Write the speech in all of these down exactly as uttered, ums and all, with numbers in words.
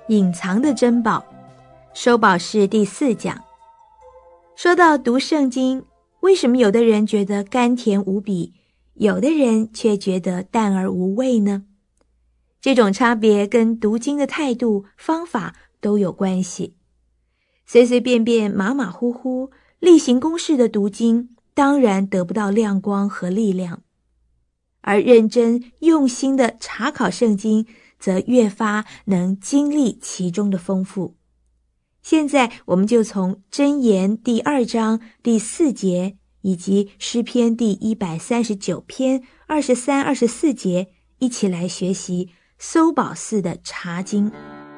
隐藏的珍宝，收宝室第四讲。说到读圣经，为什么有的人觉得甘甜无比，有的人却觉得淡而无味呢？这种差别跟读经的态度、方法都有关系。随随便便、马马虎虎、例行公事的读经，当然得不到亮光和力量。而认真用心的查考圣经，则越发能经历其中的丰富。现在我们就从箴言第二章第四节以及诗篇第一百三十九篇二十三、二十四节一起来学习搜宝寺的查经。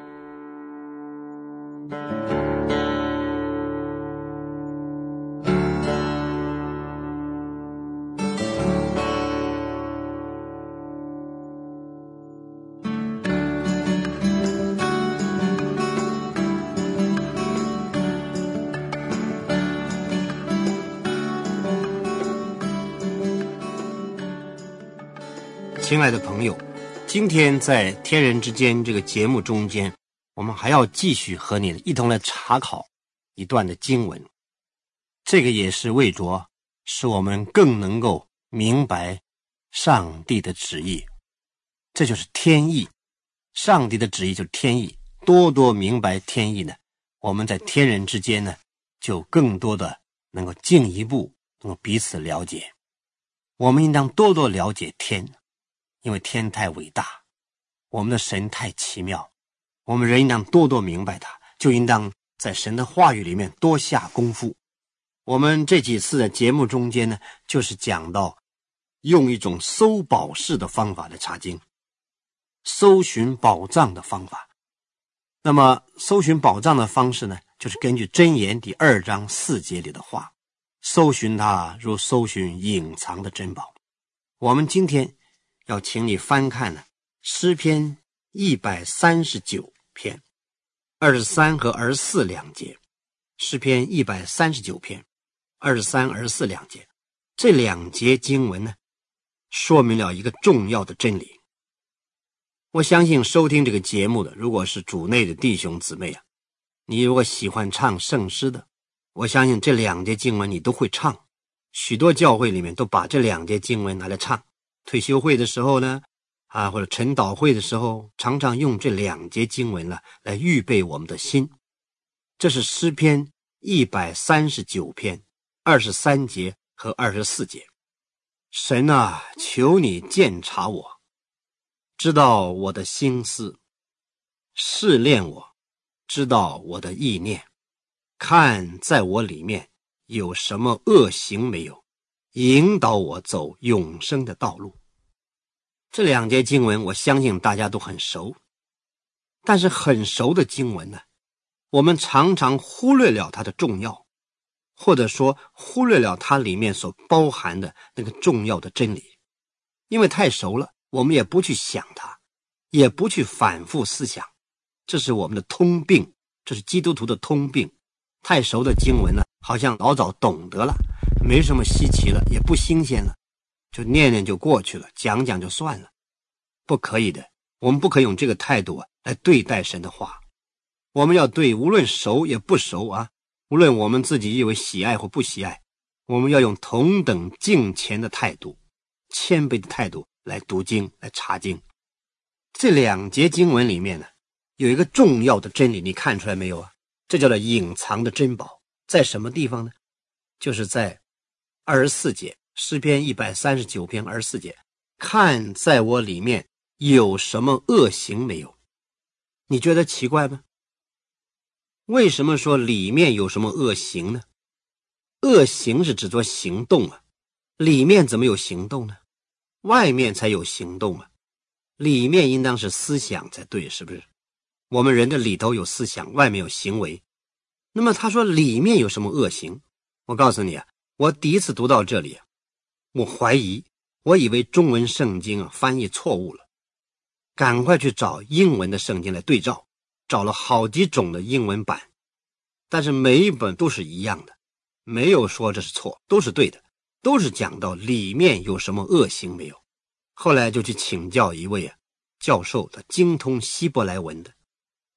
亲爱的朋友，今天在天人之间这个节目中间，我们还要继续和你一同来查考一段的经文。这个也是为着使我们更能够明白上帝的旨意，这就是天意。上帝的旨意就是天意，多多明白天意呢，我们在天人之间呢，就更多的能够进一步能够彼此了解。我们应当多多了解天，因为天太伟大，我们的神太奇妙，我们人应当多多明白他，就应当在神的话语里面多下功夫。我们这几次的节目中间呢，就是讲到用一种搜宝式的方法来查经，搜寻宝藏的方法。那么搜寻宝藏的方式呢，就是根据箴言第二章四节里的话，搜寻它如搜寻隐藏的珍宝。我们今天要请你翻看呢诗篇一百三十九篇二十三和二十四两节。诗篇一百三十九篇二十三、二十四两节，这两节经文呢，说明了一个重要的真理。我相信收听这个节目的，如果是主内的弟兄姊妹啊，你如果喜欢唱圣诗的，我相信这两节经文你都会唱。许多教会里面都把这两节经文拿来唱，退休会的时候呢，啊，或者晨祷会的时候，常常用这两节经文了来预备我们的心。这是诗篇一百三十九篇二十三节和二十四节。神啊，求你鉴察我，知道我的心思，试炼我，知道我的意念，看在我里面有什么恶行没有，引导我走永生的道路。这两节经文我相信大家都很熟，但是很熟的经文呢，我们常常忽略了它的重要，或者说忽略了它里面所包含的那个重要的真理。因为太熟了，我们也不去想它，也不去反复思想，这是我们的通病，这是基督徒的通病。太熟的经文呢，好像老早懂得了，没什么稀奇了，也不新鲜了，就念念就过去了，讲讲就算了。不可以的，我们不可以用这个态度啊来对待神的话。我们要对无论熟也不熟啊，无论我们自己以为喜爱或不喜爱，我们要用同等敬虔的态度、谦卑的态度来读经、来查经。这两节经文里面呢，有一个重要的真理，你看出来没有啊？这叫做隐藏的珍宝。在什么地方呢？就是在二十四节，诗篇一百三十九篇二十四节，看在我里面有什么恶行没有。你觉得奇怪吗？为什么说里面有什么恶行呢？恶行是指作行动啊，里面怎么有行动呢？外面才有行动啊，里面应当是思想才对，是不是？我们人的里头有思想，外面有行为。那么他说里面有什么恶行？我告诉你啊，我第一次读到这里啊，我怀疑，我以为中文圣经啊翻译错误了，赶快去找英文的圣经来对照，找了好几种的英文版，但是每一本都是一样的，没有说这是错，都是对的，都是讲到里面有什么恶行没有。后来就去请教一位啊教授，他精通希伯来文的，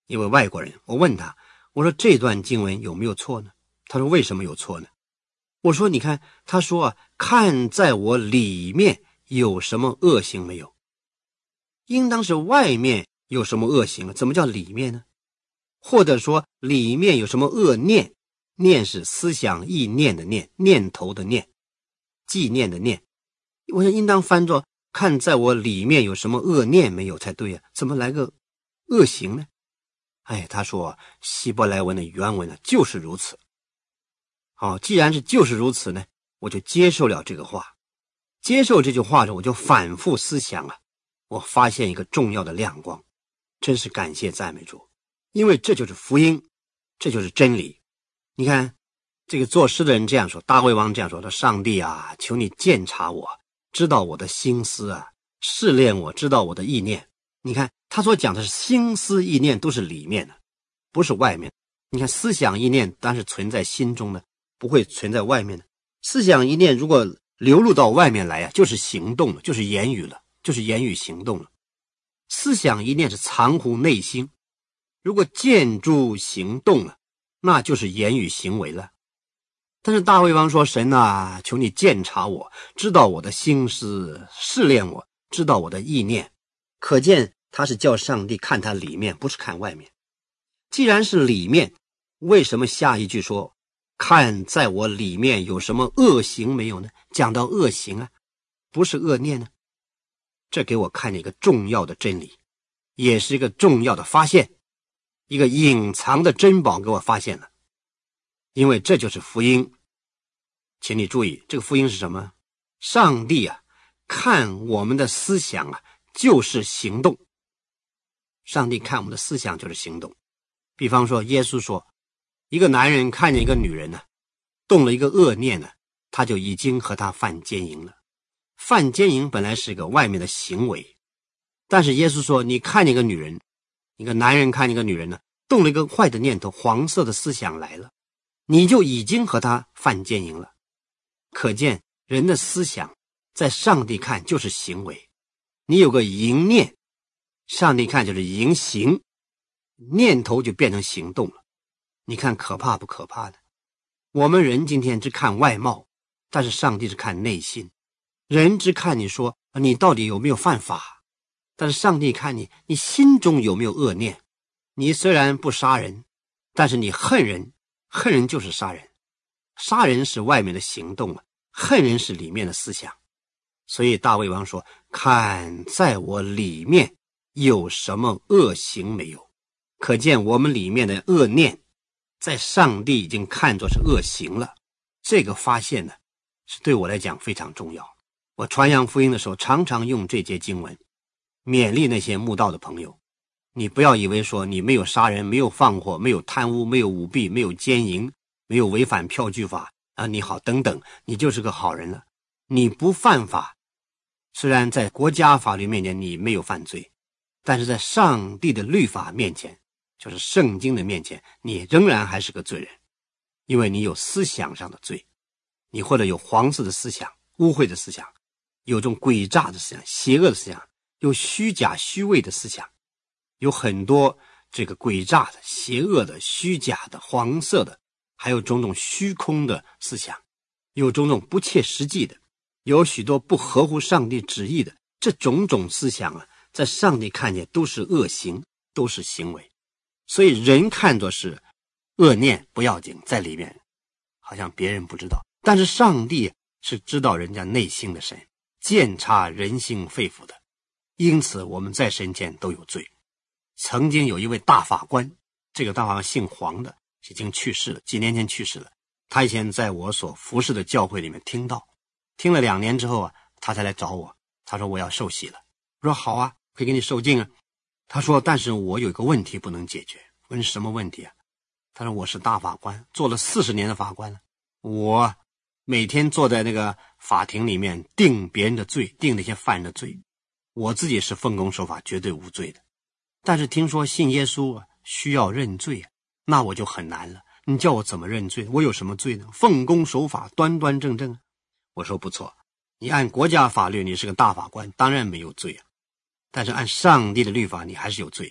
一位外国人，我问他，我说这段经文有没有错呢？他说为什么有错呢？我说你看，他说啊，看在我里面有什么恶行没有？应当是外面有什么恶行了，怎么叫里面呢？或者说里面有什么恶念？念是思想意念的念，念头的念，纪念的念。我想应当翻作看在我里面有什么恶念没有才对啊，怎么来个恶行呢？哎，他说希伯来文的原文呢就是如此。好，既然是就是如此呢，我就接受了这个话。接受这句话的我就反复思想啊，我发现一个重要的亮光，真是感谢赞美主，因为这就是福音，这就是真理。你看这个作诗的人这样说，大卫王这样说，说上帝啊，求你鉴察我，知道我的心思啊，试炼我，知道我的意念。你看他所讲的是心思意念都是里面的，不是外面。你看思想意念当然是存在心中的，不会存在外面的。思想意念如果流露到外面来啊，就是行动了，就是言语了，就是言语行动了。思想意念是藏乎内心，如果见诸行动了，那就是言语行为了。但是大卫王说，神啊，求你鉴察我，知道我的心思，试炼我，知道我的意念。可见他是叫上帝看他里面，不是看外面。既然是里面，为什么下一句说看在我里面有什么恶行没有呢？讲到恶行啊，不是恶念呢？这给我看了一个重要的真理，也是一个重要的发现，一个隐藏的珍宝给我发现了。因为这就是福音。请你注意，这个福音是什么？上帝啊，看我们的思想啊，就是行动。上帝看我们的思想就是行动。比方说耶稣说，一个男人看见一个女人呢、啊，动了一个恶念呢，他就已经和她犯奸淫了。犯奸淫本来是个外面的行为，但是耶稣说，你看见一个女人，一个男人看见一个女人呢，动了一个坏的念头，黄色的思想来了，你就已经和她犯奸淫了。可见人的思想在上帝看就是行为，你有个淫念，上帝看就是淫行，念头就变成行动了。你看可怕不可怕的？我们人今天只看外貌，但是上帝是看内心。人只看你说你到底有没有犯法，但是上帝看你，你心中有没有恶念。你虽然不杀人，但是你恨人，恨人就是杀人。杀人是外面的行动啊，恨人是里面的思想。所以大卫王说，看在我里面有什么恶行没有。可见我们里面的恶念在上帝已经看作是恶行了。这个发现呢，是对我来讲非常重要。我传扬福音的时候常常用这节经文勉励那些慕道的朋友，你不要以为说你没有杀人，没有放火，没有贪污，没有舞弊，没有奸淫，没有违反票据法啊，你好等等，你就是个好人了。你不犯法，虽然在国家法律面前你没有犯罪，但是在上帝的律法面前，就是圣经的面前，你仍然还是个罪人。因为你有思想上的罪，你或者有黄色的思想，污秽的思想，有种诡诈的思想，邪恶的思想，有虚假虚伪的思想，有很多这个诡诈的、邪恶的、虚假的、黄色的，还有种种虚空的思想，有种种不切实际的，有许多不合乎上帝旨意的。这种种思想啊，在上帝看见都是恶行，都是行为。所以人看作是恶念不要紧，在里面好像别人不知道，但是上帝是知道人家内心的神，鉴察人心肺腑的。因此我们在神前都有罪。曾经有一位大法官，这个大法官姓黄的，已经去世了，几年前去世了。他以前在我所服侍的教会里面听到，听了两年之后啊，他才来找我，他说我要受洗了。我说好啊，可以给你受浸啊。他说但是我有一个问题不能解决。问什么问题啊？他说我是大法官，做了四十年的法官了，我每天坐在那个法庭里面定别人的罪，定那些犯人的罪，我自己是奉公守法，绝对无罪的。但是听说信耶稣啊需要认罪啊，那我就很难了。你叫我怎么认罪？我有什么罪呢？奉公守法，端端正正。我说不错，你按国家法律你是个大法官，当然没有罪啊。但是按上帝的律法你还是有罪。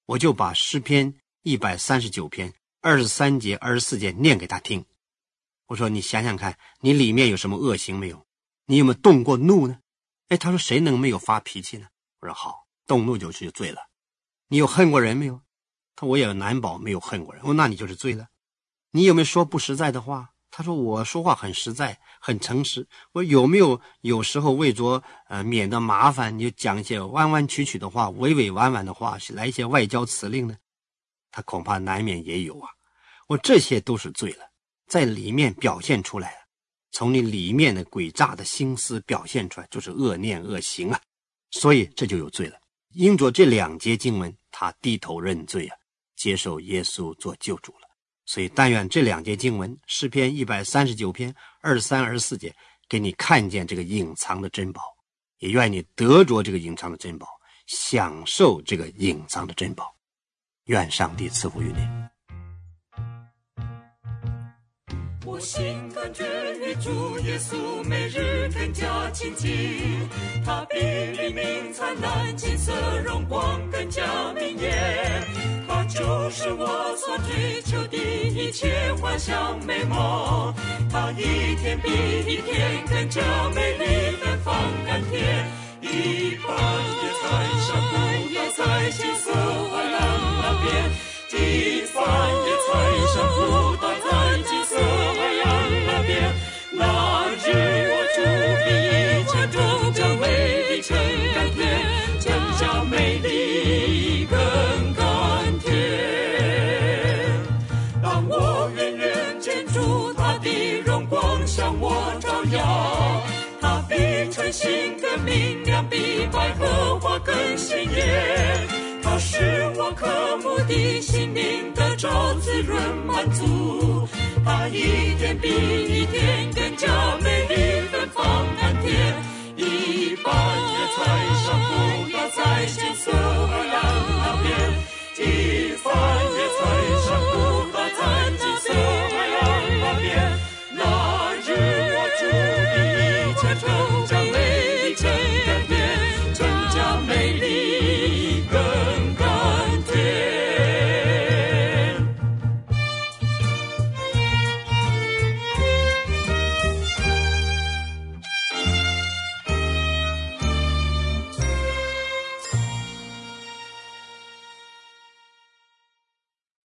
我就把诗篇一百三十九篇二十三节二十四节念给他听。我说你想想看，你里面有什么恶行没有？你有没有动过怒呢？哎，他说谁能没有发脾气呢？我说好，动怒就是罪了。你有恨过人没有？他说我也难保没有恨过人。我说那你就是罪了。你有没有说不实在的话？他说我说话很实在很诚实。我有没有有时候为着呃免得麻烦，你就讲一些弯弯曲曲的话，委委婉婉的话，来一些外交辞令呢？他恐怕难免也有啊。我这些都是罪了，在里面表现出来了，从你里面的诡诈的心思表现出来，就是恶念恶行啊，所以这就有罪了。因着这两节经文，他低头认罪啊，接受耶稣做救主了。所以但愿这两节经文，诗篇一百三十九篇二十三、二十四节，给你看见这个隐藏的珍宝，也愿你得着这个隐藏的珍宝，享受这个隐藏的珍宝。愿上帝赐福于你。 我心感觉与主耶稣每日更加亲近，他比黎明灿烂金色荣光更加明艳，他就是我所追求的一切幻想美梦，他一天比一天更加美丽芬芳甘甜，一半叶彩上不要在金色海岸那边，一半叶彩上不倒在金色海岸那边，那日我主比一切更加美丽更甘甜，更加美丽更甘甜。当我远远见主他的荣光向我照耀，他比晨星更明亮，比百合花更鲜艳，它使我渴慕的心灵得着滋润满足，它一天比一天更加美丽芬芳甘甜，一半叶彩上不倒在金色海岸那边，一半叶彩上不